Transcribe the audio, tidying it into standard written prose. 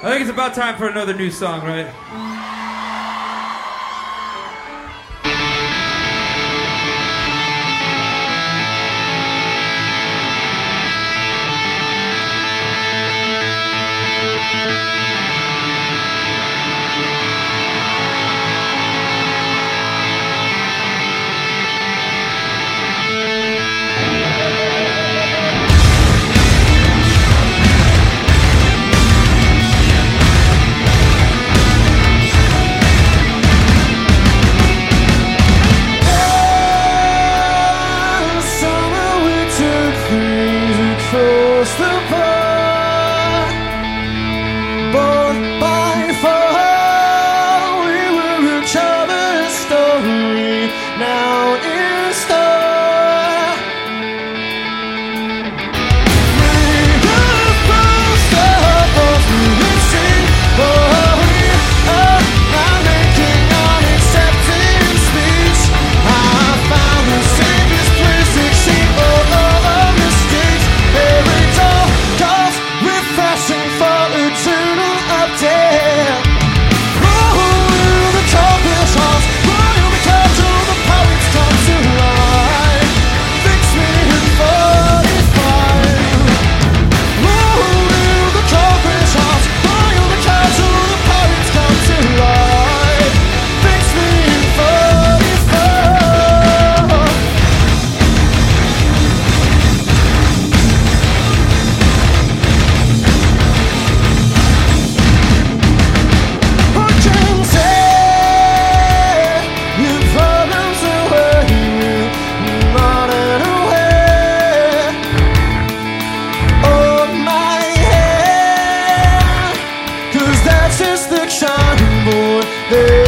I think it's about time for another new song, right? Across the pond, born by far, we were each other's story, now in store. Made of most of us we see, but we are now making unaccepted speech. I found the safest place to keep all our mistakes. Every door calls, refreshing for eternal update. Roll the coldest hearts, roll the clouds till the poets come to life. Fix me in 45. Roll the coldest hearts, roll the clouds till the poets come to life. Fix me in 45. I can say your problems away, running away. Oh my head, 'cause that's just the shining boy.